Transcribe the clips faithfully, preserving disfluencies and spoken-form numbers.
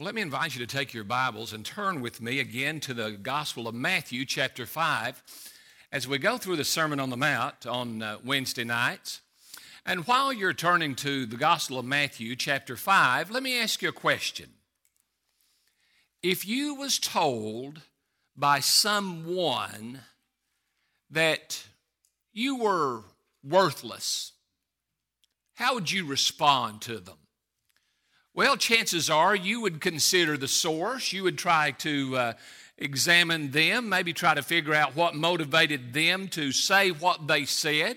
Well, let me invite you to take your Bibles and turn with me again to the Gospel of Matthew, chapter five, as we go through the Sermon on the Mount on uh, Wednesday nights. And while you're turning to the Gospel of Matthew, chapter five, let me ask you a question. If you was told by someone that you were worthless, how would you respond to them? Well, chances are you would consider the source. You would try to uh, examine them, maybe try to figure out what motivated them to say what they said,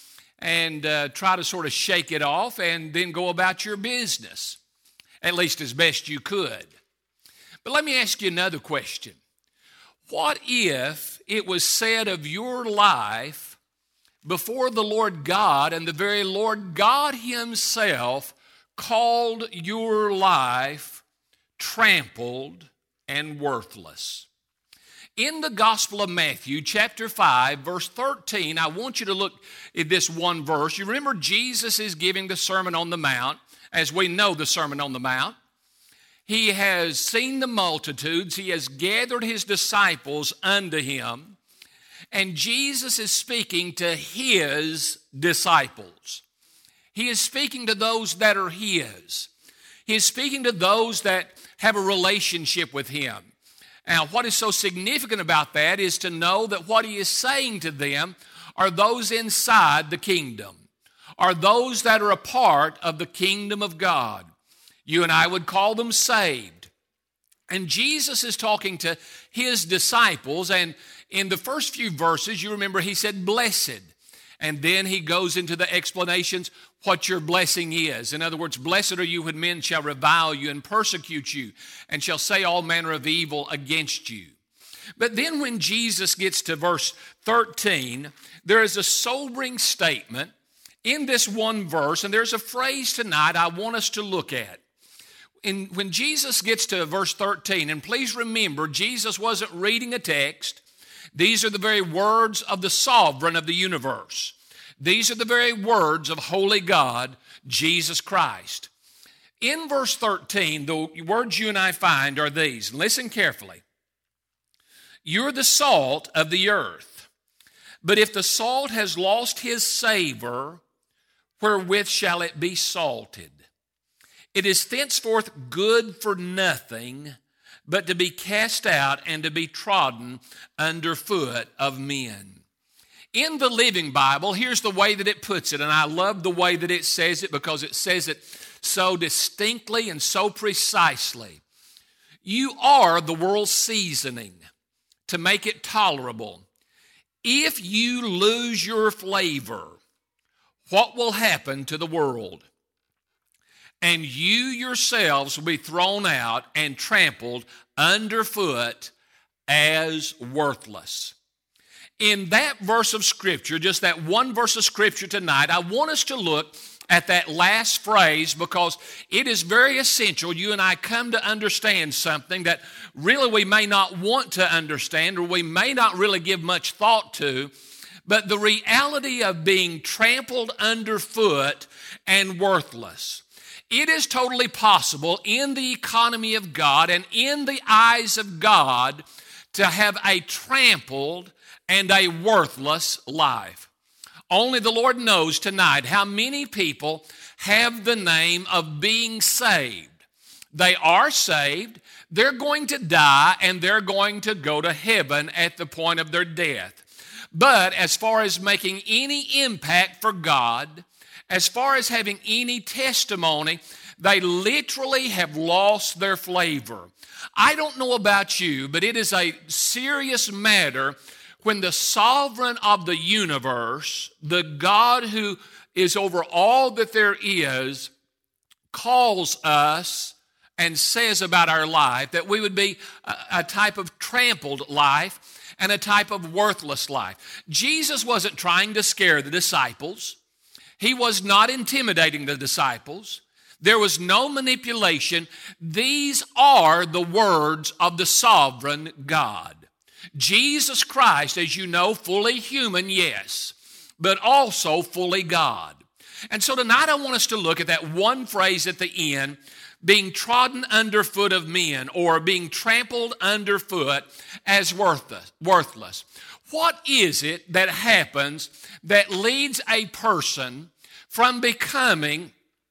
and uh, try to sort of shake it off and then go about your business, at least as best you could. But let me ask you another question. What if it was said of your life before the Lord God, and the very Lord God Himself called your life trampled and worthless? In the Gospel of Matthew, chapter five, verse thirteen, I want you to look at this one verse. You remember Jesus is giving the Sermon on the Mount, as we know the Sermon on the Mount. He has seen the multitudes. He has gathered His disciples unto Him. And Jesus is speaking to His disciples. He is speaking to those that are His. He is speaking to those that have a relationship with Him. Now, what is so significant about that is to know that what He is saying to them are those inside the kingdom, are those that are a part of the kingdom of God. You and I would call them saved. And Jesus is talking to His disciples, and in the first few verses, you remember He said, blessed. And then He goes into the explanations what your blessing is. In other words, blessed are you when men shall revile you and persecute you and shall say all manner of evil against you. But then when Jesus gets to verse thirteen, there is a sobering statement in this one verse, and there's a phrase tonight I want us to look at. In, when Jesus gets to verse thirteen, and please remember, Jesus wasn't reading a text. These are the very words of the sovereign of the universe. These are the very words of holy God, Jesus Christ. In verse thirteen, the words you and I find are these. Listen carefully. You're the salt of the earth. But if the salt has lost his savor, wherewith shall it be salted? It is thenceforth good for nothing, but to be cast out and to be trodden under foot of men. In the Living Bible, here's the way that it puts it, and I love the way that it says it because it says it so distinctly and so precisely. You are the world's seasoning to make it tolerable. If you lose your flavor, what will happen to the world? And you yourselves will be thrown out and trampled underfoot as worthless. In that verse of Scripture, just that one verse of Scripture tonight, I want us to look at that last phrase because it is very essential you and I come to understand something that really we may not want to understand or we may not really give much thought to, but the reality of being trampled underfoot and worthless. It is totally possible in the economy of God and in the eyes of God to have a trampled and a worthless life. Only the Lord knows tonight how many people have the name of being saved. They are saved, they're going to die, and they're going to go to heaven at the point of their death. But as far as making any impact for God, as far as having any testimony, they literally have lost their flavor. I don't know about you, but it is a serious matter when the sovereign of the universe, the God who is over all that there is, calls us and says about our life that we would be a, a type of trampled life and a type of worthless life. Jesus wasn't trying to scare the disciples. He was not intimidating the disciples. There was no manipulation. These are the words of the sovereign God. Jesus Christ, as you know, fully human, yes, but also fully God. And so tonight I want us to look at that one phrase at the end, being trodden underfoot of men, or being trampled underfoot as worthless. worthless. What is it that happens that leads a person from becoming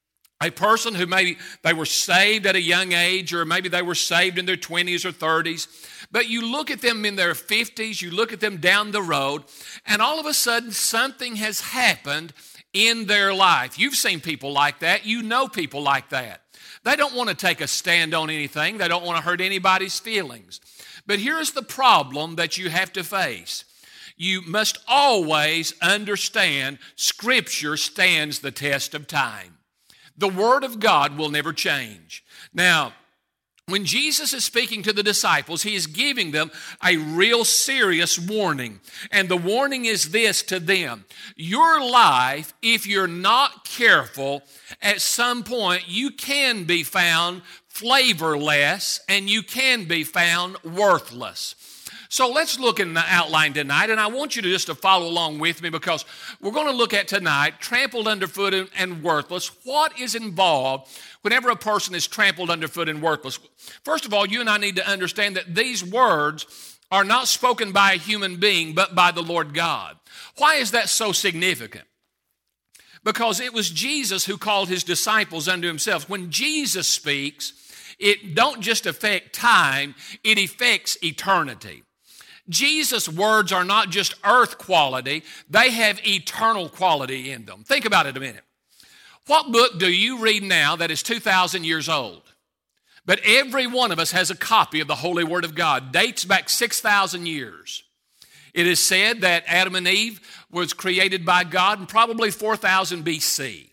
a person who maybe they were saved at a young age, or maybe they were saved in their twenties or thirties, but you look at them in their fifties, you look at them down the road, and all of a sudden something has happened in their life. You've seen people like that. You know people like that. They don't want to take a stand on anything. They don't want to hurt anybody's feelings. But here's the problem that you have to face. You must always understand Scripture stands the test of time. The Word of God will never change. Now, when Jesus is speaking to the disciples, he is giving them a real serious warning. And the warning is this to them: your life, if you're not careful, at some point you can be found flavorless and you can be found worthless. So let's look in the outline tonight, and I want you to just to follow along with me, because we're going to look at tonight, trampled underfoot and worthless. What is involved whenever a person is trampled underfoot and worthless? First of all, you and I need to understand that these words are not spoken by a human being, but by the Lord God. Why is that so significant? Because it was Jesus who called his disciples unto himself. When Jesus speaks, it don't just affect time, it affects eternity. Jesus' words are not just earth quality, they have eternal quality in them. Think about it a minute. What book do you read now that is two thousand years old? But every one of us has a copy of the Holy Word of God. Dates back six thousand years. It is said that Adam and Eve was created by God in probably four thousand B C.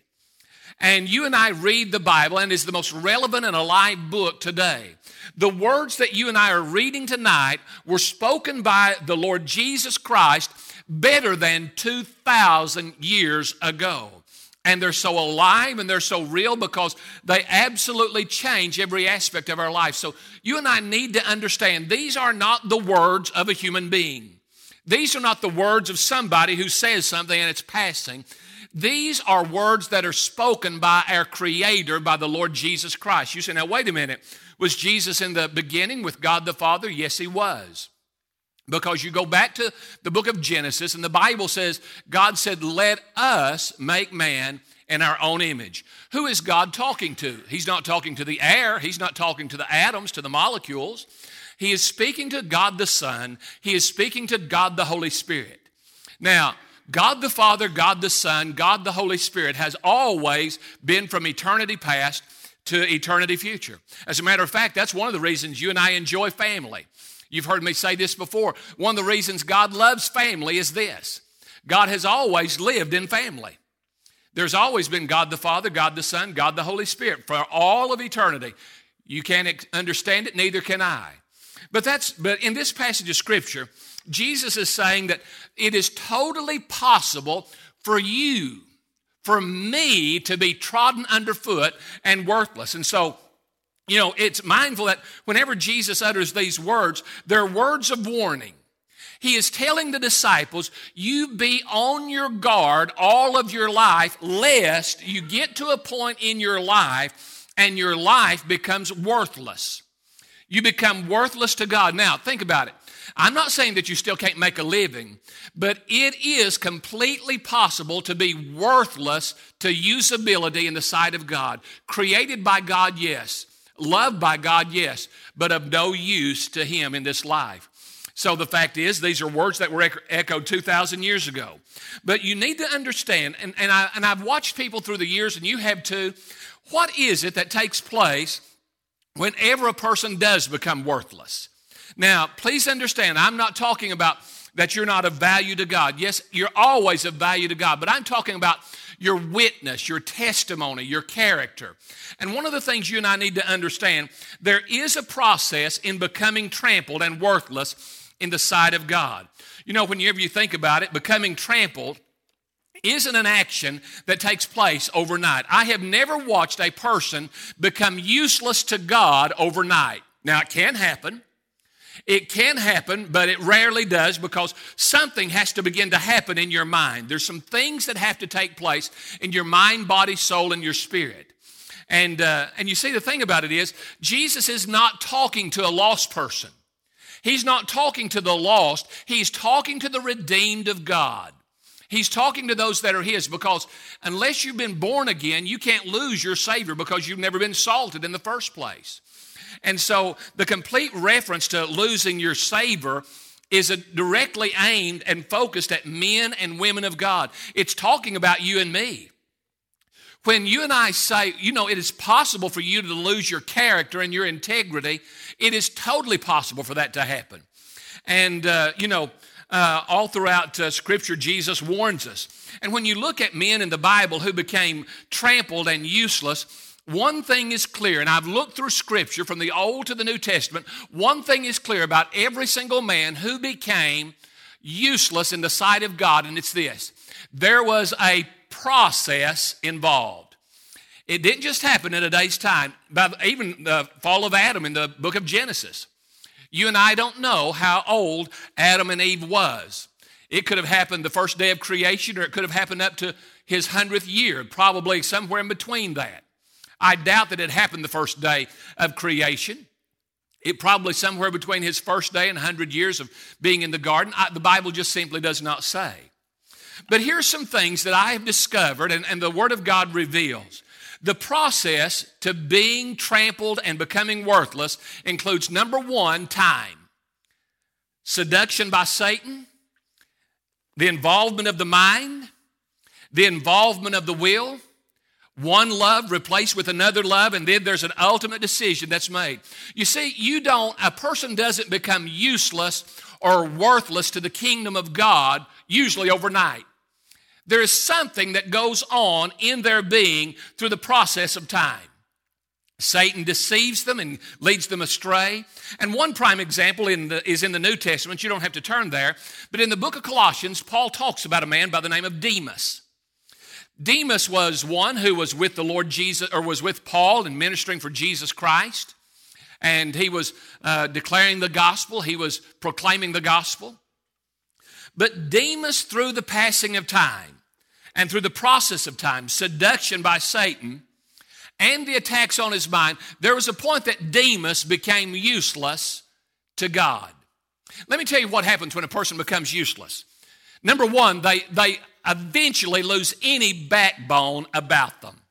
And you and I read the Bible, and it's the most relevant and alive book today. The words that you and I are reading tonight were spoken by the Lord Jesus Christ better than two thousand years ago. And they're so alive and they're so real because they absolutely change every aspect of our life. So you and I need to understand these are not the words of a human being. These are not the words of somebody who says something and it's passing. These are words that are spoken by our Creator, by the Lord Jesus Christ. You say, now wait a minute. Was Jesus in the beginning with God the Father? Yes, he was. Because you go back to the book of Genesis, and the Bible says, God said, let us make man in our own image. Who is God talking to? He's not talking to the air. He's not talking to the atoms, to the molecules. He is speaking to God the Son. He is speaking to God the Holy Spirit. Now, God the Father, God the Son, God the Holy Spirit has always been from eternity past to eternity future. As a matter of fact, that's one of the reasons you and I enjoy family. You've heard me say this before. One of the reasons God loves family is this: God has always lived in family. There's always been God the Father, God the Son, God the Holy Spirit for all of eternity. You can't understand it, neither can I. But that's but in this passage of Scripture, Jesus is saying that it is totally possible for you, for me, to be trodden underfoot and worthless. And so, you know, it's mindful that whenever Jesus utters these words, they're words of warning. He is telling the disciples, you be on your guard all of your life, lest you get to a point in your life and your life becomes worthless. You become worthless to God. Now, think about it. I'm not saying that you still can't make a living, but it is completely possible to be worthless to usability in the sight of God. Created by God, yes. Loved by God, yes. But of no use to Him in this life. So the fact is, these are words that were echoed two thousand years ago. But you need to understand, and, and, I, and I've watched people through the years, and you have too, what is it that takes place whenever a person does become worthless? Now, please understand, I'm not talking about that you're not of value to God. Yes, you're always of value to God, but I'm talking about your witness, your testimony, your character. And one of the things you and I need to understand, there is a process in becoming trampled and worthless in the sight of God. You know, whenever you think about it, becoming trampled isn't an action that takes place overnight. I have never watched a person become useless to God overnight. Now, it can happen. It can happen, but it rarely does because something has to begin to happen in your mind. There's some things that have to take place in your mind, body, soul, and your spirit. And, uh, and you see, the thing about it is, Jesus is not talking to a lost person. He's not talking to the lost. He's talking to the redeemed of God. He's talking to those that are His, because unless you've been born again, you can't lose your Savior because you've never been salted in the first place. And so the complete reference to losing your Savior is a directly aimed and focused at men and women of God. It's talking about you and me. When you and I say, you know, it is possible for you to lose your character and your integrity, it is totally possible for that to happen. And, uh, you know, uh, all throughout uh, Scripture, Jesus warns us. And when you look at men in the Bible who became trampled and useless, one thing is clear, and I've looked through Scripture from the Old to the New Testament, one thing is clear about every single man who became useless in the sight of God, and it's this: there was a process involved. It didn't just happen in a day's time. By even the fall of Adam in the book of Genesis, you and I don't know how old Adam and Eve was. It could have happened the first day of creation, or it could have happened up to his hundredth year, probably somewhere in between that. I doubt that it happened the first day of creation. It probably somewhere between his first day and one hundred years of being in the garden. I, the Bible just simply does not say. But here's some things that I have discovered, and, and the Word of God reveals. The process to being trampled and becoming worthless includes, number one, time. Seduction by Satan, the involvement of the mind, the involvement of the will, one love replaced with another love, and then there's an ultimate decision that's made. You see, you don't, a person doesn't become useless or worthless to the kingdom of God usually overnight. There is something that goes on in their being through the process of time. Satan deceives them and leads them astray. And one prime example in the, is in the New Testament. You don't have to turn there. But in the book of Colossians, Paul talks about a man by the name of Demas. Demas was one who was with the Lord Jesus, or was with Paul and ministering for Jesus Christ. And he was uh, declaring the gospel. He was proclaiming the gospel. But Demas, through the passing of time and through the process of time, seduction by Satan, and the attacks on his mind, there was a point that Demas became useless to God. Let me tell you what happens when a person becomes useless. Number one, they, they eventually lose any backbone about them.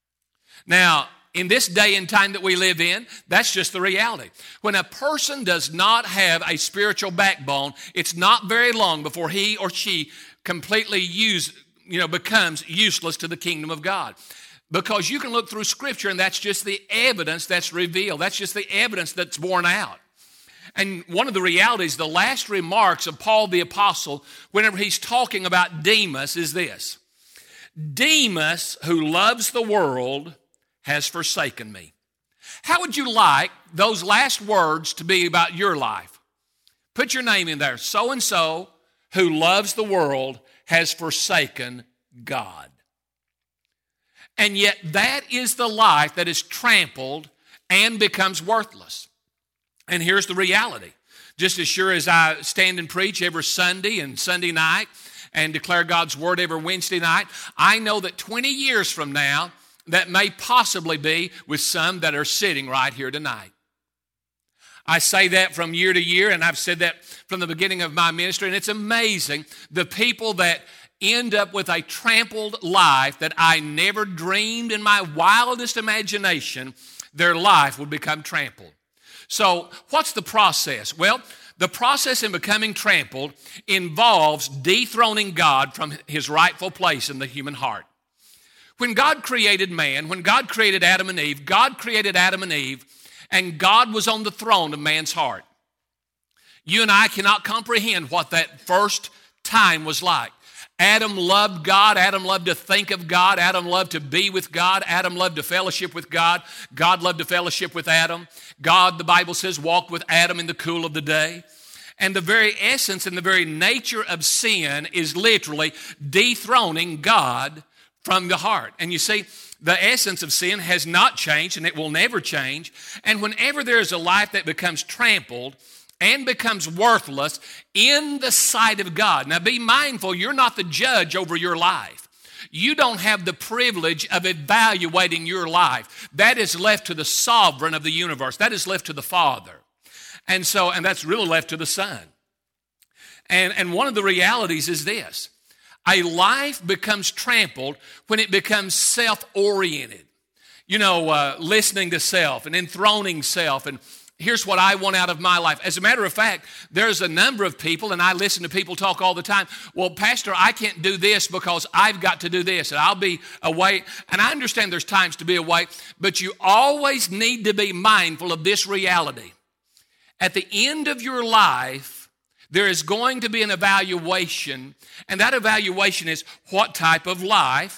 Now, in this day and time that we live in, that's just the reality. When a person does not have a spiritual backbone, it's not very long before he or she completely use, you know, becomes useless to the kingdom of God. Because you can look through Scripture and that's just the evidence that's revealed. That's just the evidence that's borne out. And one of the realities, the last remarks of Paul the Apostle, whenever he's talking about Demas, is this: Demas, who loves the world, has forsaken me. How would you like those last words to be about your life? Put your name in there. So-and-so, who loves the world, has forsaken God. And yet that is the life that is trampled and becomes worthless. And here's the reality. Just as sure as I stand and preach every Sunday and Sunday night and declare God's word every Wednesday night, I know that twenty years from now, that may possibly be with some that are sitting right here tonight. I say that from year to year, and I've said that from the beginning of my ministry, and it's amazing the people that end up with a trampled life that I never dreamed in my wildest imagination their life would become trampled. So what's the process? Well, the process in becoming trampled involves dethroning God from his rightful place in the human heart. When God created man, when God created Adam and Eve, God created Adam and Eve, and God was on the throne of man's heart. You and I cannot comprehend what that first time was like. Adam loved God. Adam loved to think of God. Adam loved to be with God. Adam loved to fellowship with God. God loved to fellowship with Adam. God, the Bible says, walked with Adam in the cool of the day. And the very essence and the very nature of sin is literally dethroning God from the heart. And you see, the essence of sin has not changed, and it will never change. And whenever there is a life that becomes trampled, and becomes worthless in the sight of God. Now be mindful, you're not the judge over your life. You don't have the privilege of evaluating your life. That is left to the sovereign of the universe. That is left to the Father. And so, and that's really left to the Son. And, and one of the realities is this. A life becomes trampled when it becomes self-oriented. You know, uh, listening to self and enthroning self, and here's what I want out of my life. As a matter of fact, there's a number of people, and I listen to people talk all the time, well, Pastor, I can't do this because I've got to do this, and I'll be away. And I understand there's times to be away, but you always need to be mindful of this reality. At the end of your life, there is going to be an evaluation, and that evaluation is what type of life.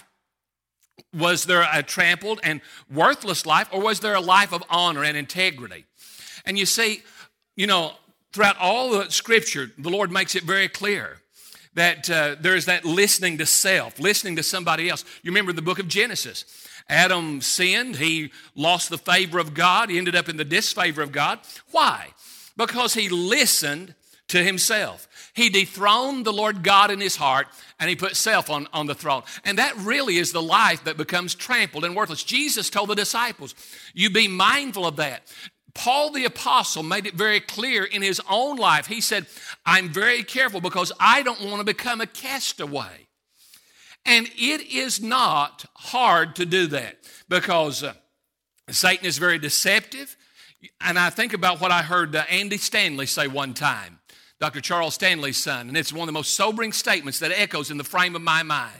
Was there a trampled and worthless life, or was there a life of honor and integrity? And you see, you know, throughout all the Scripture, the Lord makes it very clear that uh, there is that listening to self, listening to somebody else. You remember the book of Genesis. Adam sinned. He lost the favor of God. He ended up in the disfavor of God. Why? Because he listened to himself. He dethroned the Lord God in his heart, and he put self on, on the throne. And that really is the life that becomes trampled and worthless. Jesus told the disciples, you be mindful of that. Paul the apostle made it very clear in his own life. He said, I'm very careful because I don't want to become a castaway. And it is not hard to do that because uh, Satan is very deceptive. And I think about what I heard uh, Andy Stanley say one time. Doctor Charles Stanley's son, and it's one of the most sobering statements that echoes in the frame of my mind.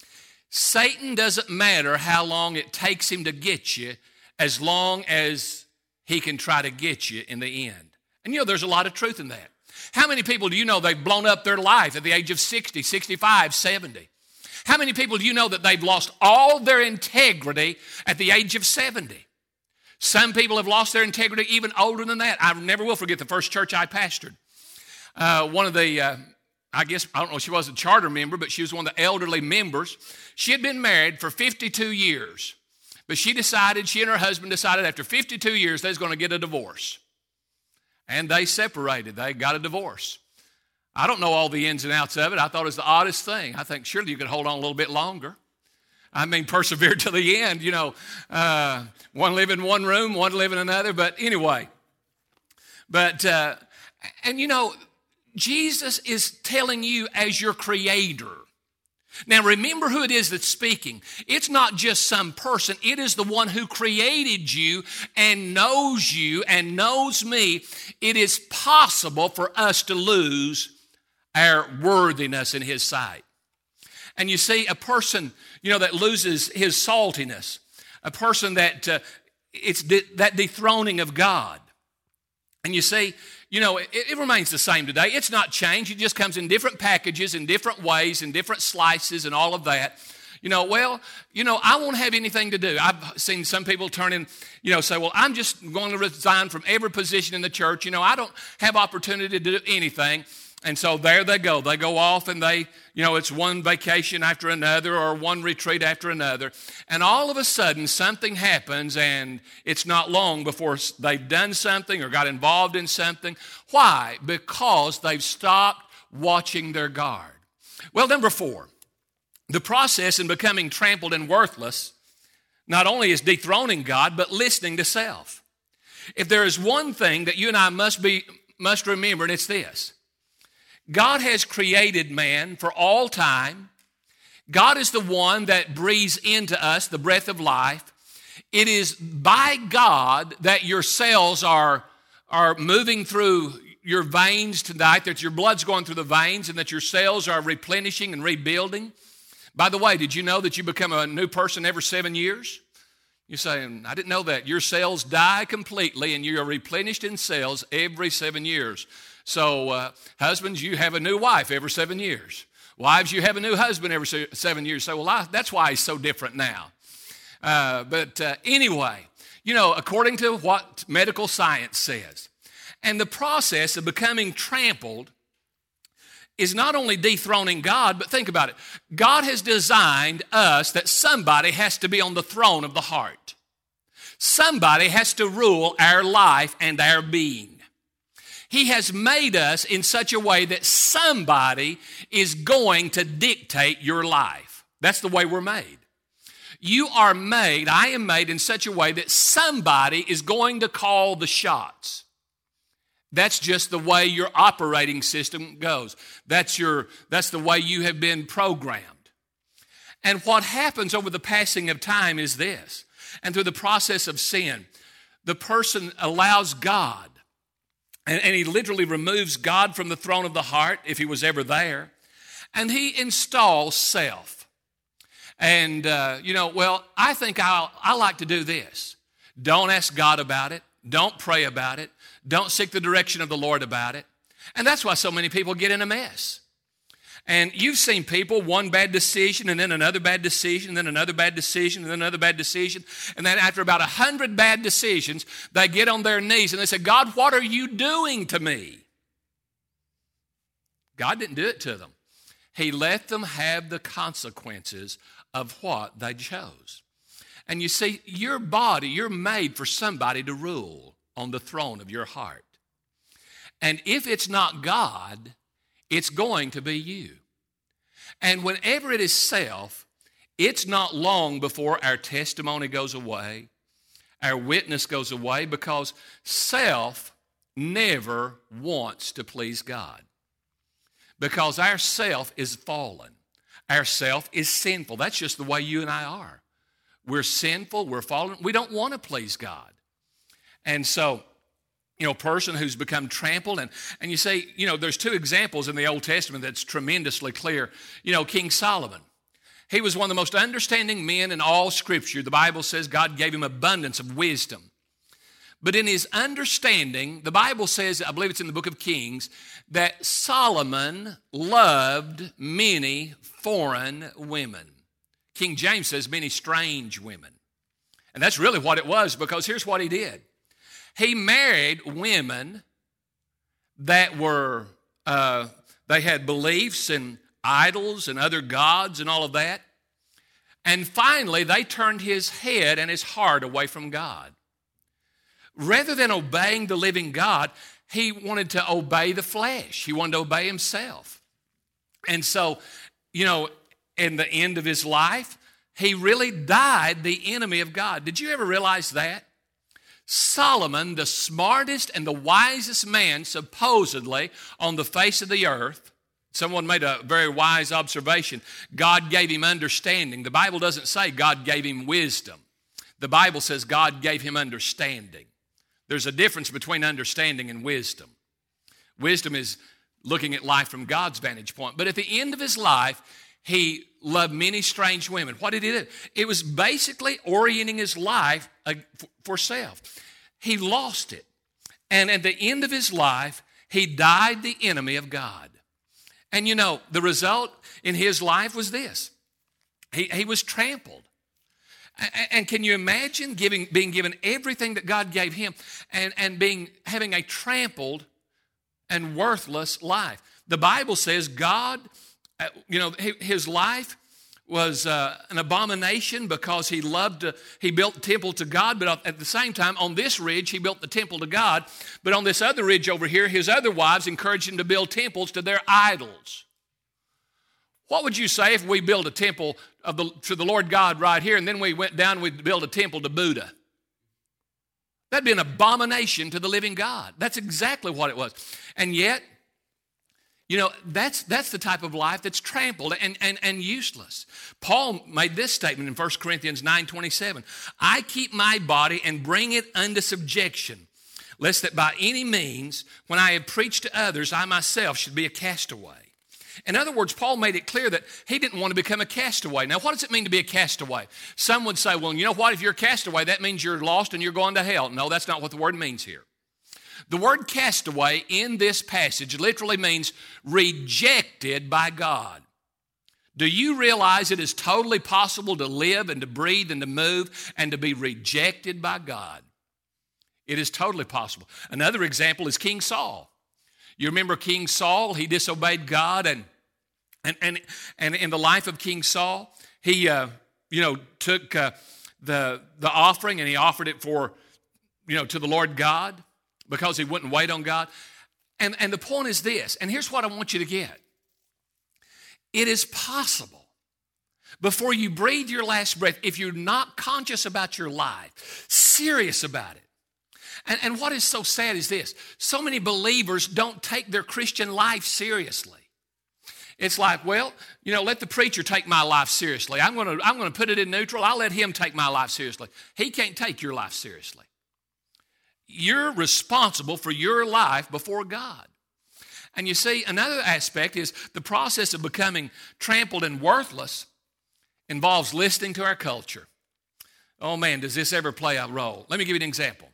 Satan doesn't matter how long it takes him to get you, as long as he can try to get you in the end. And you know, there's a lot of truth in that. How many people do you know they've blown up their life at the age of sixty, sixty-five, seventy? How many people do you know that they've lost all their integrity at the age of seventy? Some people have lost their integrity even older than that. I never will forget the first church I pastored. Uh, one of the, uh, I guess, I don't know if she was a charter member, but she was one of the elderly members. She had been married for fifty-two years, but she decided, she and her husband decided after fifty-two years they was going to get a divorce. And they separated. They got a divorce. I don't know all the ins and outs of it. I thought it was the oddest thing. I think surely you could hold on a little bit longer. I mean, persevere to the end, you know. Uh, one live in one room, one live in another. But anyway, but, uh, and you know, Jesus is telling you as your creator. Now remember who it is that's speaking. It's not just some person. It is the one who created you and knows you and knows me. It is possible for us to lose our worthiness in his sight. And you see, a person, you know, that loses his saltiness, a person that, uh, it's de- that dethroning of God. And you see, you know, it, it remains the same today. It's not changed. It just comes in different packages, in different ways, in different slices and all of that. You know, well, you know, I won't have anything to do. I've seen some people turn in, you know, say, well, I'm just going to resign from every position in the church. You know, I don't have opportunity to do anything. And so there they go. They go off and they, you know, it's one vacation after another or one retreat after another. And all of a sudden something happens and it's not long before they've done something or got involved in something. Why? Because they've stopped watching their guard. Well, number four, the process in becoming trampled and worthless not only is dethroning God, but listening to self. If there is one thing that you and I must be must remember, and it's this. God has created man for all time. God is the one that breathes into us the breath of life. It is by God that your cells are, are moving through your veins tonight, that your blood's going through the veins, and that your cells are replenishing and rebuilding. By the way, did you know that you become a new person every seven years? You're saying, I didn't know that. Your cells die completely, and you are replenished in cells every seven years. So, uh, husbands, you have a new wife every seven years. Wives, you have a new husband every seven years. So, well, I, that's why he's so different now. Uh, but uh, anyway, you know, according to what medical science says, and the process of becoming trampled is not only dethroning God, but think about it. God has designed us that somebody has to be on the throne of the heart. Somebody has to rule our life and our being. He has made us in such a way that somebody is going to dictate your life. That's the way we're made. You are made, I am made in such a way that somebody is going to call the shots. That's just the way your operating system goes. That's your, that's the way you have been programmed. And what happens over the passing of time is this. And through the process of sin, the person allows God, and, and he literally removes God from the throne of the heart, if he was ever there, and he installs self. And, uh, you know, well, I think I'll, I like to do this. Don't ask God about it. Don't pray about it. Don't seek the direction of the Lord about it. And that's why so many people get in a mess. And you've seen people, one bad decision, and then another bad decision, and then another bad decision, and then another bad decision. And then after about a hundred bad decisions, they get on their knees and they say, God, what are you doing to me? God didn't do it to them. He let them have the consequences of what they chose. And you see, your body, you're made for somebody to rule on the throne of your heart. And if it's not God, it's going to be you. And whenever it is self, it's not long before our testimony goes away, our witness goes away, because self never wants to please God. Because our self is fallen. Our self is sinful. That's just the way you and I are. We're sinful, we're fallen. We don't want to please God. And so, you know, a person who's become trampled, and, and you say, you know, there's two examples in the Old Testament that's tremendously clear. You know, King Solomon. He was one of the most understanding men in all Scripture. The Bible says God gave him abundance of wisdom. But in his understanding, the Bible says, I believe it's in the book of Kings, that Solomon loved many foreign women. King James says many strange women. And that's really what it was, because here's what he did. He married women that were, uh, they had beliefs and idols and other gods and all of that. And finally, they turned his head and his heart away from God. Rather than obeying the living God, he wanted to obey the flesh. He wanted to obey himself. And so, you know, in the end of his life, he really died the enemy of God. Did you ever realize that? Solomon, the smartest and the wisest man supposedly on the face of the earth, someone made a very wise observation. God gave him understanding. The Bible doesn't say God gave him wisdom. The Bible says God gave him understanding. There's a difference between understanding and wisdom. Wisdom is looking at life from God's vantage point. But at the end of his life, he loved many strange women. What did he do? It was basically orienting his life for self. He lost it. And at the end of his life, he died the enemy of God. And you know, the result in his life was this. He, he was trampled. And can you imagine giving, being given everything that God gave him and, and being, having a trampled and worthless life? The Bible says God, you know, his life was uh, an abomination because he loved to, he built the temple to God, but at the same time, on this ridge, he built the temple to God. But on this other ridge over here, his other wives encouraged him to build temples to their idols. What would you say if we built a temple of the, to the Lord God right here, and then we went down and we built a temple to Buddha? That'd be an abomination to the living God. That's exactly what it was. And yet, you know, that's that's the type of life that's trampled and, and, and useless. Paul made this statement in First Corinthians nine twenty-seven. I keep my body and bring it unto subjection, lest that by any means, when I have preached to others, I myself should be a castaway. In other words, Paul made it clear that he didn't want to become a castaway. Now, what does it mean to be a castaway? Some would say, well, you know what? If you're a castaway, that means you're lost and you're going to hell. No, that's not what the word means here. The word castaway in this passage literally means rejected by God. Do you realize it is totally possible to live and to breathe and to move and to be rejected by God? It is totally possible. Another example is King Saul. You remember King Saul? He disobeyed God, and and and, and in the life of King Saul, he uh, you know took uh, the the offering and he offered it for you know to the Lord God because he wouldn't wait on God. And, and the point is this, and here's what I want you to get. It is possible, before you breathe your last breath, if you're not conscious about your life, serious about it. And, and what is so sad is this. So many believers don't take their Christian life seriously. It's like, well, you know, let the preacher take my life seriously. I'm going to I'm going to put it in neutral. I'll let him take my life seriously. He can't take your life seriously. You're responsible for your life before God. And you see, another aspect is the process of becoming trampled and worthless involves listening to our culture. Oh man, does this ever play a role? Let me give you an example.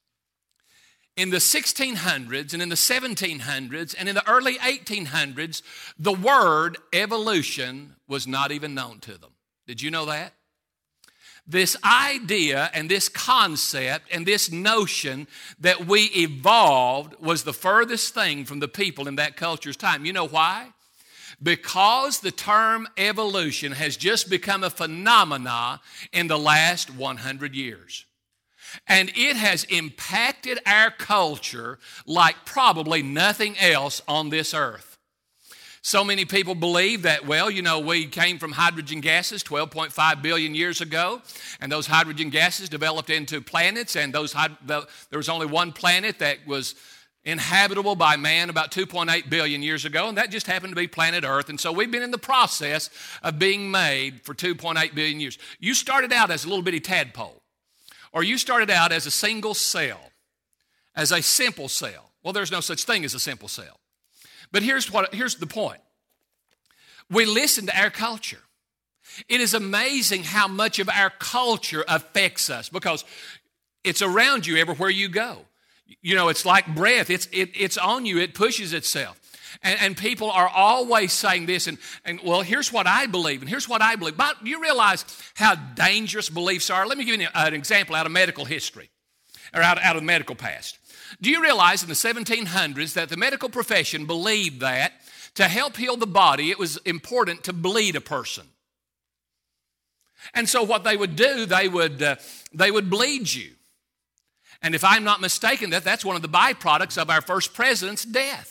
In the sixteen hundreds and in the seventeen hundreds and in the early eighteen hundreds, the word evolution was not even known to them. Did you know that? This idea and this concept and this notion that we evolved was the furthest thing from the people in that culture's time. You know why? Because the term evolution has just become a phenomena in the last one hundred years. And it has impacted our culture like probably nothing else on this earth. So many people believe that, well, you know, we came from hydrogen gases twelve point five billion years ago, and those hydrogen gases developed into planets, and those there was only one planet that was inhabitable by man about two point eight billion years ago, and that just happened to be planet Earth. And so we've been in the process of being made for two point eight billion years. You started out as a little bitty tadpole. Or you started out as a single cell, as a simple cell. Well, there's no such thing as a simple cell. But here's what here's the point. We listen to our culture. It is amazing how much of our culture affects us because it's around you everywhere you go. You know, it's like breath. It's it, it's on you. It pushes itself. And, and people are always saying this, and, and well, here's what I believe, and here's what I believe. But you realize how dangerous beliefs are? Let me give you an example out of medical history, or out, out of the medical past. Do you realize in the seventeen hundreds that the medical profession believed that to help heal the body, it was important to bleed a person? And so what they would do, they would, uh, they would bleed you. And if I'm not mistaken, that that's one of the byproducts of our first president's death.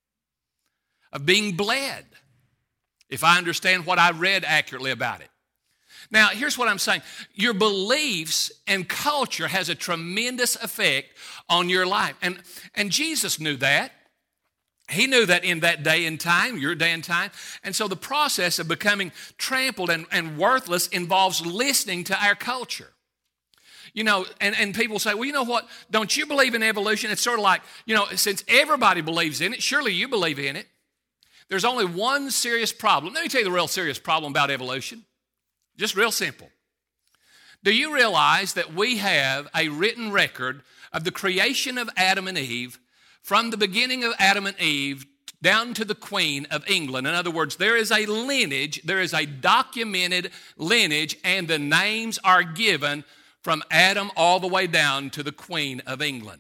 Of being bled, if I understand what I read accurately about it. Now, here's what I'm saying. Your beliefs and culture has a tremendous effect on your life. And, and Jesus knew that. He knew that in that day and time, your day and time. And so the process of becoming trampled and, and worthless involves listening to our culture. You know, and, and people say, well, you know what? Don't you believe in evolution? It's sort of like, you know, since everybody believes in it, surely you believe in it. There's only one serious problem. Let me tell you the real serious problem about evolution. Just real simple. Do you realize that we have a written record of the creation of Adam and Eve from the beginning of Adam and Eve down to the Queen of England? In other words, there is a lineage, there is a documented lineage, and the names are given from Adam all the way down to the Queen of England.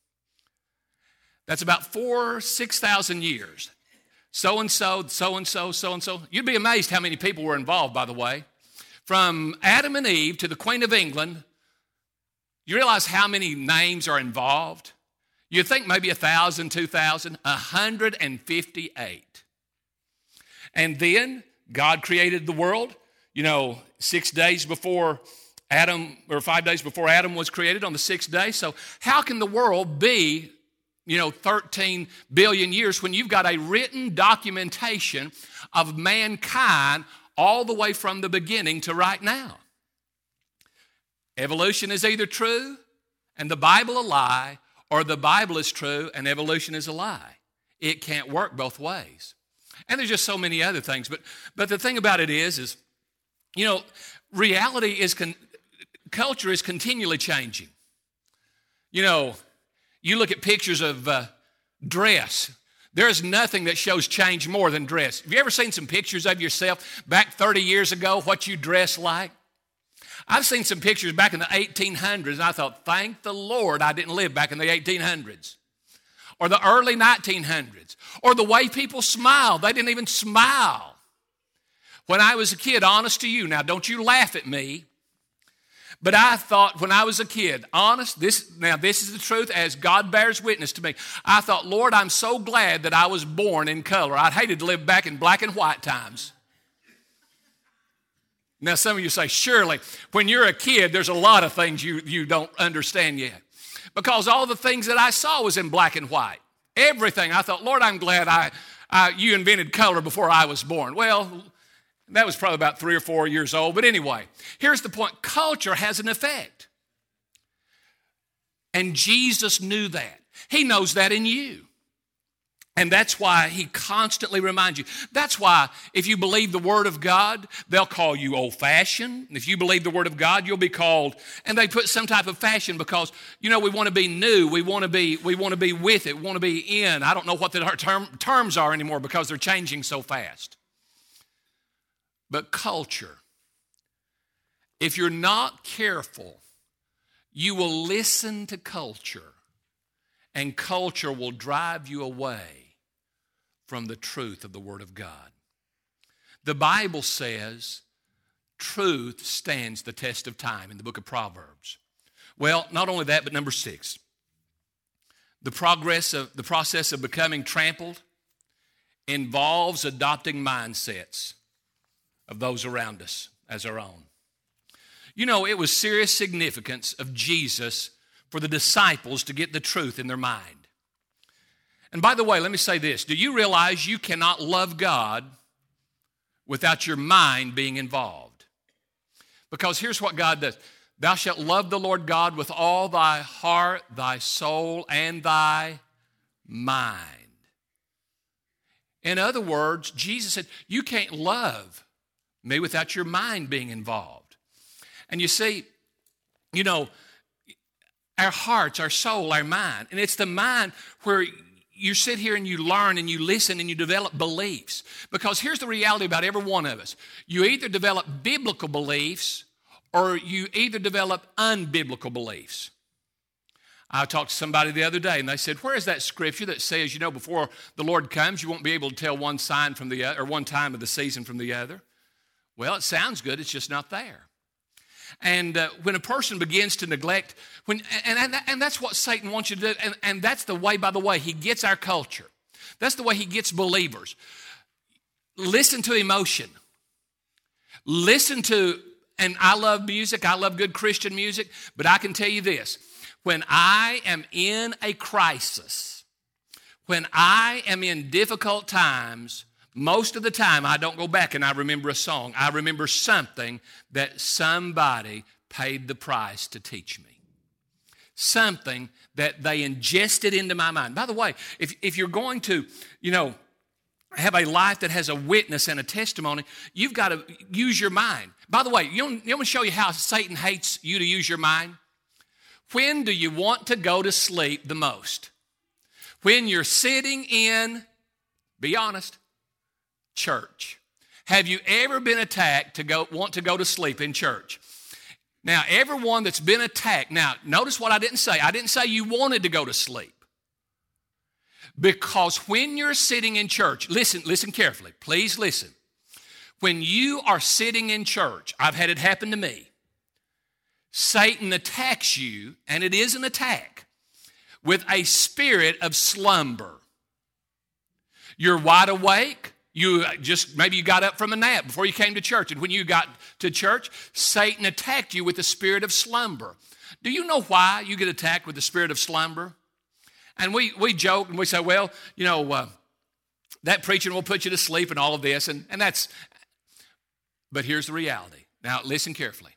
That's about four, six thousand years. So-and-so, so-and-so, so-and-so. You'd be amazed how many people were involved, by the way. From Adam and Eve to the Queen of England, you realize how many names are involved? You'd think maybe a thousand, two thousand, one hundred fifty-eight. And then God created the world, you know, six days before Adam, or five days before Adam was created on the sixth day. So how can the world be, you know, thirteen billion years when you've got a written documentation of mankind all the way from the beginning to right now? Evolution is either true and the Bible a lie, or the Bible is true and evolution is a lie. It can't work both ways. And there's just so many other things. But, but the thing about it is, is, you know, reality is, con- culture is continually changing. You know, you look at pictures of uh, dress. There's nothing that shows change more than dress. Have you ever seen some pictures of yourself back thirty years ago, what you dressed like? I've seen some pictures back in the eighteen hundreds, and I thought, thank the Lord I didn't live back in the eighteen hundreds. Or the early nineteen hundreds. Or the way people smiled. They didn't even smile. When I was a kid, honest to you, now don't you laugh at me, But I thought when I was a kid, honest, this now this is the truth as God bears witness to me. I thought, Lord, I'm so glad that I was born in color. I'd hated to live back in black and white times. Now some of you say, surely, when you're a kid, there's a lot of things you, you don't understand yet. Because all the things that I saw was in black and white. Everything. I thought, Lord, I'm glad I, I you invented color before I was born. Well, that was probably about three or four years old. But anyway, here's the point. Culture has an effect. And Jesus knew that. He knows that in you. And that's why he constantly reminds you. That's why if you believe the Word of God, they'll call you old-fashioned. If you believe the Word of God, you'll be called, and they put some type of fashion because, you know, we want to be new. We want to be, we want to be with it. We want to be in. I don't know what the term, terms are anymore because they're changing so fast. But culture, if you're not careful, you will listen to culture, and culture will drive you away from the truth of the Word of God. The Bible says truth stands the test of time in the book of Proverbs. Well, not only that, but number six, the progress of the process of becoming trampled involves adopting mindsets of those around us as our own. You know, it was serious significance of Jesus for the disciples to get the truth in their mind. And by the way, let me say this. Do you realize you cannot love God without your mind being involved? Because here's what God does. Thou shalt love the Lord God with all thy heart, thy soul, and thy mind. In other words, Jesus said, you can't love me without your mind being involved. And you see, you know, our hearts, our soul, our mind, and it's the mind where you sit here and you learn and you listen and you develop beliefs. Because here's the reality about every one of us. You either develop biblical beliefs or you either develop unbiblical beliefs. I talked to somebody the other day and they said, where is that scripture that says, you know, before the Lord comes, you won't be able to tell one sign from the other, or one time of the season from the other? Well, it sounds good. It's just not there. And uh, when a person begins to neglect, when and, and, and that's what Satan wants you to do, and, and that's the way, by the way, he gets our culture. That's the way he gets believers. Listen to emotion. Listen to, and I love music, I love good Christian music, but I can tell you this, when I am in a crisis, when I am in difficult times, most of the time, I don't go back and I remember a song. I remember something that somebody paid the price to teach me. Something that they ingested into my mind. By the way, if, if you're going to, you know, have a life that has a witness and a testimony, you've got to use your mind. By the way, you want, you want me to show you how Satan hates you to use your mind? When do you want to go to sleep the most? When you're sitting in, be honest, church. Have you ever been attacked to go want to go to sleep in church? Now, everyone that's been attacked, now, notice what I didn't say. I didn't say you wanted to go to sleep. Because when you're sitting in church, listen, listen carefully. Please listen. When you are sitting in church, I've had it happen to me. Satan attacks you, and it is an attack, with a spirit of slumber. You're wide awake. You just, maybe you got up from a nap before you came to church. And when you got to church, Satan attacked you with the spirit of slumber. Do you know why you get attacked with the spirit of slumber? And we, we joke and we say, well, you know, uh, that preaching will put you to sleep and all of this. And, and that's, but here's the reality. Now, listen carefully.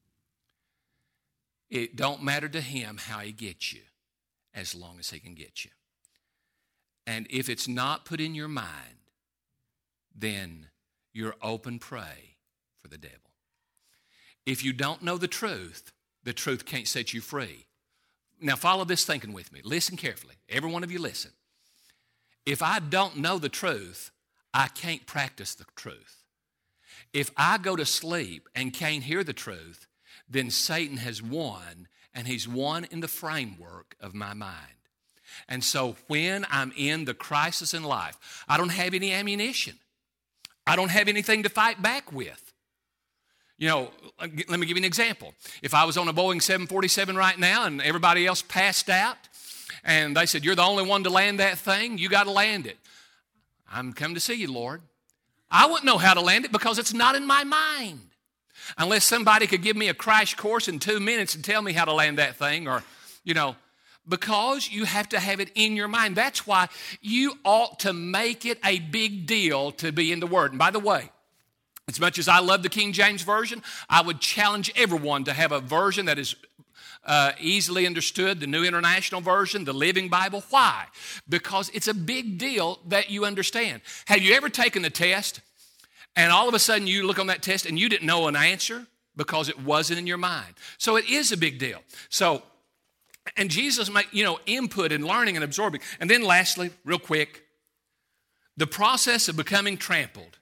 It don't matter to him how he gets you as long as he can get you. And if it's not put in your mind, then you're open prey for the devil. If you don't know the truth, the truth can't set you free. Now follow this thinking with me. Listen carefully. Every one of you listen. If I don't know the truth, I can't practice the truth. If I go to sleep and can't hear the truth, then Satan has won, and he's won in the framework of my mind. And so when I'm in the crisis in life, I don't have any ammunition. I don't have anything to fight back with. You know, let me give you an example. If I was on a Boeing seven forty-seven right now and everybody else passed out and they said, you're the only one to land that thing, you got to land it. I'm coming to see you, Lord. I wouldn't know how to land it because it's not in my mind. Unless somebody could give me a crash course in two minutes and tell me how to land that thing, or, you know, because you have to have it in your mind. That's why you ought to make it a big deal to be in the Word. And by the way, as much as I love the King James Version, I would challenge everyone to have a version that is uh, easily understood, the New International Version, the Living Bible. Why? Because it's a big deal that you understand. Have you ever taken the test and all of a sudden you look on that test and you didn't know an answer because it wasn't in your mind? So it is a big deal. So, and Jesus make, you know, input in learning and absorbing. And then lastly, real quick, the process of becoming trampled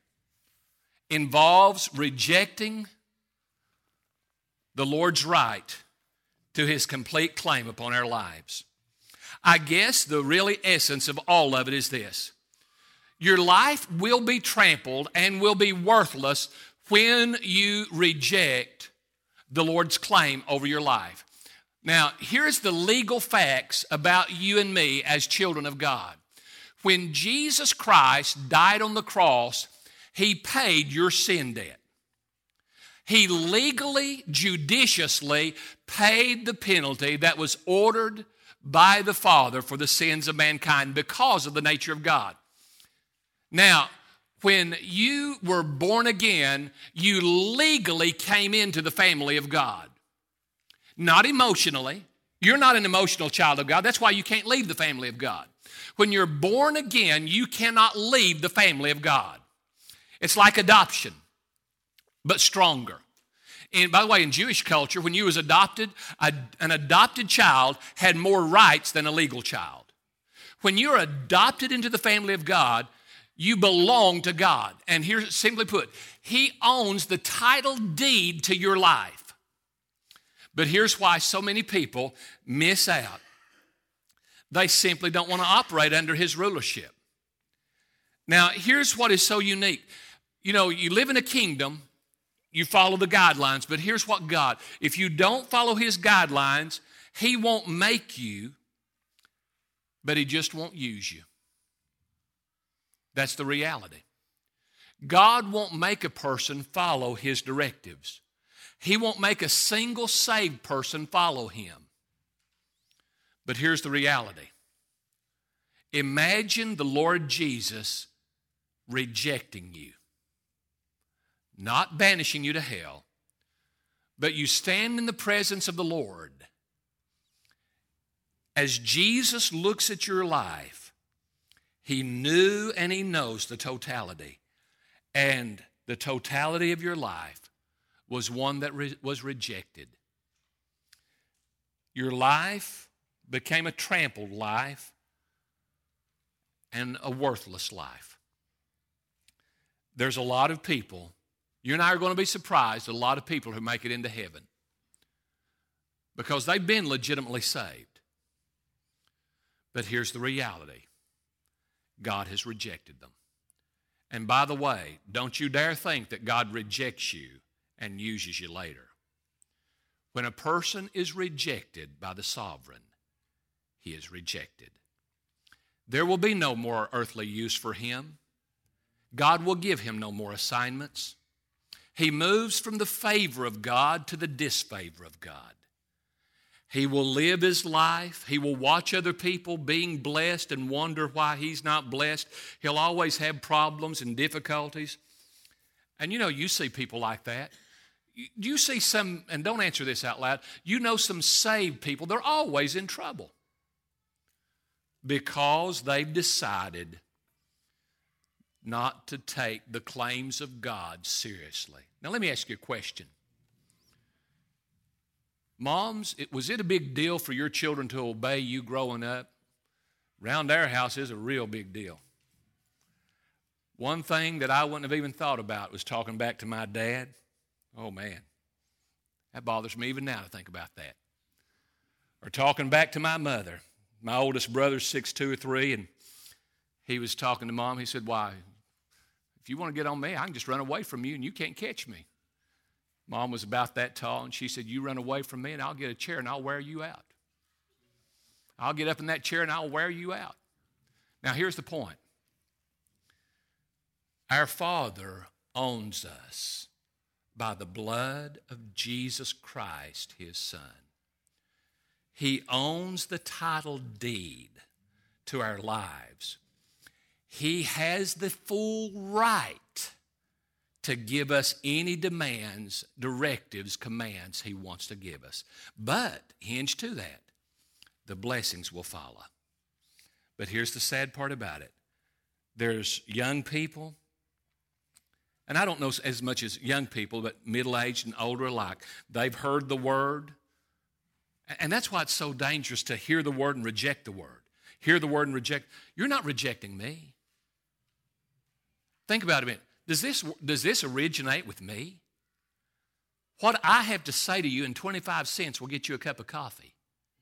involves rejecting the Lord's right to his complete claim upon our lives. I guess the really essence of all of it is this. Your life will be trampled and will be worthless when you reject the Lord's claim over your life. Now, here's the legal facts about you and me as children of God. When Jesus Christ died on the cross, he paid your sin debt. He legally, judiciously paid the penalty that was ordered by the Father for the sins of mankind because of the nature of God. Now, when you were born again, you legally came into the family of God. Not emotionally. You're not an emotional child of God. That's why you can't leave the family of God. When you're born again, you cannot leave the family of God. It's like adoption, but stronger. And by the way, in Jewish culture, when you was adopted, a, an adopted child had more rights than a legal child. When you're adopted into the family of God, you belong to God. And here's simply put, he owns the title deed to your life. But here's why so many people miss out. They simply don't want to operate under his rulership. Now, here's what is so unique. You know, you live in a kingdom, you follow the guidelines, but here's what God, if you don't follow his guidelines, he won't make you, but he just won't use you. That's the reality. God won't make a person follow his directives. He won't make a single saved person follow him. But here's the reality. Imagine the Lord Jesus rejecting you. Not banishing you to hell, but you stand in the presence of the Lord. As Jesus looks at your life, he knew and he knows the totality. And the totality of your life was one that re- was rejected. Your life became a trampled life and a worthless life. There's a lot of people, you and I are going to be surprised at a lot of people who make it into heaven because they've been legitimately saved. But here's the reality. God has rejected them. And by the way, don't you dare think that God rejects you and uses you later. When a person is rejected by the sovereign, he is rejected. There will be no more earthly use for him. God will give him no more assignments. He moves from the favor of God to the disfavor of God. He will live his life. He will watch other people being blessed and wonder why he's not blessed. He'll always have problems and difficulties. And you know, you see people like that. You see some, and don't answer this out loud, you know some saved people, they're always in trouble because they've decided not to take the claims of God seriously. Now let me ask you a question. Moms, it, was it a big deal for your children to obey you growing up? Around our house is a real big deal. One thing that I wouldn't have even thought about was talking back to my dad. Oh, man, that bothers me even now to think about that. Or talking back to my mother. My oldest brother's six two or three, and he was talking to Mom. He said, why, if you want to get on me, I can just run away from you and you can't catch me. Mom was about that tall, and she said, you run away from me, and I'll get a chair, and I'll wear you out. I'll get up in that chair, and I'll wear you out. Now, here's the point. Our Father owns us by the blood of Jesus Christ, his Son. He owns the title deed to our lives. He has the full right to give us any demands, directives, commands he wants to give us. But, hinge to that, the blessings will follow. But here's the sad part about it. There's young people, and I don't know as much as young people, but middle-aged and older alike. They've heard the word, and that's why it's so dangerous to hear the word and reject the word. Hear the word and reject. You're not rejecting me. Think about it a minute. Does this, does this originate with me? What I have to say to you in twenty-five cents will get you a cup of coffee.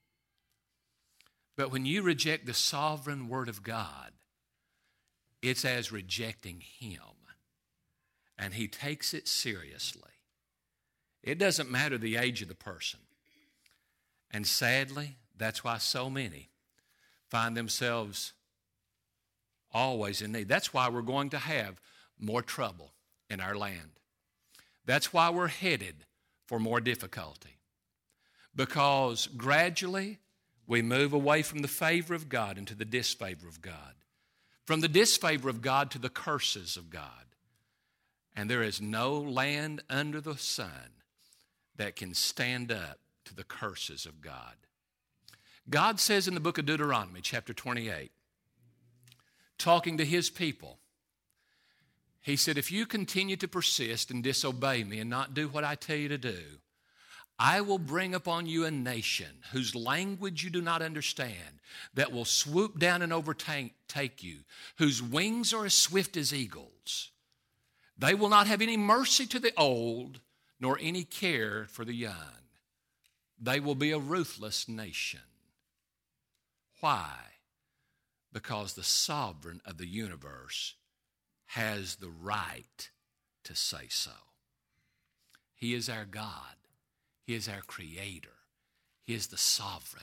But when you reject the sovereign word of God, it's as rejecting him. And he takes it seriously. It doesn't matter the age of the person. And sadly, that's why so many find themselves always in need. That's why we're going to have more trouble in our land. That's why we're headed for more difficulty. Because gradually we move away from the favor of God into the disfavor of God. From the disfavor of God to the curses of God. And there is no land under the sun that can stand up to the curses of God. God says in the book of Deuteronomy, chapter twenty-eight, talking to his people, he said, if you continue to persist and disobey me and not do what I tell you to do, I will bring upon you a nation whose language you do not understand, that will swoop down and overtake take you, whose wings are as swift as eagles. They will not have any mercy to the old, nor any care for the young. They will be a ruthless nation. Why? Because the sovereign of the universe has the right to say so. He is our God. He is our creator. He is the sovereign.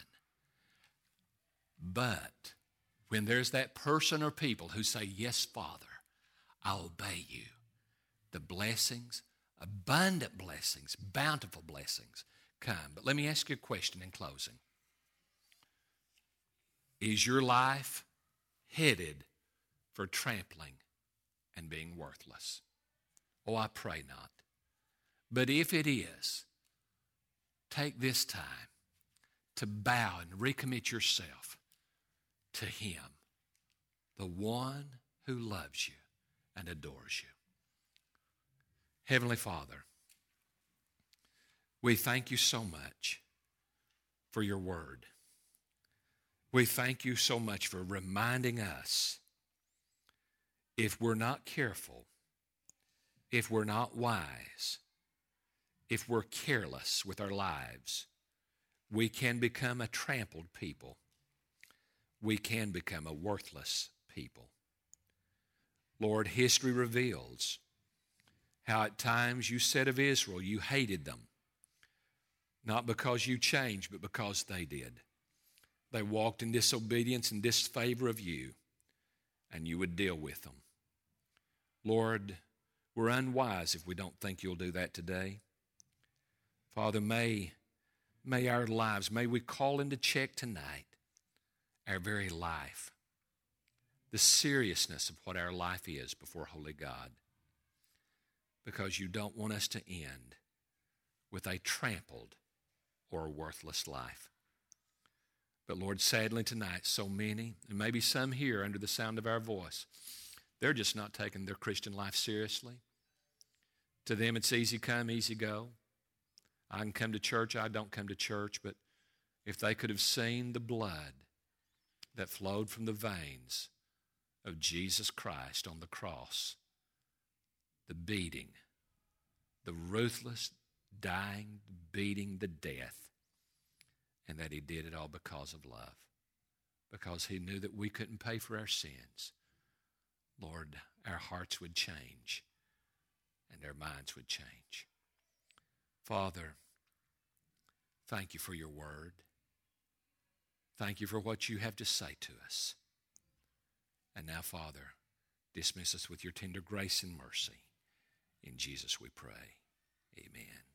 But when there's that person or people who say, yes, Father, I obey you, the blessings, abundant blessings, bountiful blessings come. But let me ask you a question in closing. Is your life headed for trampling and being worthless? Oh, I pray not. But if it is, take this time to bow and recommit yourself to him, the one who loves you and adores you. Heavenly Father, we thank you so much for your word. We thank you so much for reminding us, if we're not careful, if we're not wise, if we're careless with our lives, we can become a trampled people. We can become a worthless people. Lord, history reveals how at times you said of Israel, you hated them, not because you changed, but because they did. They walked in disobedience and disfavor of you, and you would deal with them. Lord, we're unwise if we don't think you'll do that today. Father, may, may our lives, may we call into check tonight our very life, the seriousness of what our life is before Holy God, because you don't want us to end with a trampled or a worthless life. But Lord, sadly tonight, so many, and maybe some here under the sound of our voice, they're just not taking their Christian life seriously. To them, it's easy come, easy go. I can come to church, I don't come to church, but if they could have seen the blood that flowed from the veins of Jesus Christ on the cross, the beating, the ruthless dying, beating, the death, and that he did it all because of love, because he knew that we couldn't pay for our sins. Lord, our hearts would change and our minds would change. Father, thank you for your word. Thank you for what you have to say to us. And now, Father, dismiss us with your tender grace and mercy. In Jesus we pray. Amen.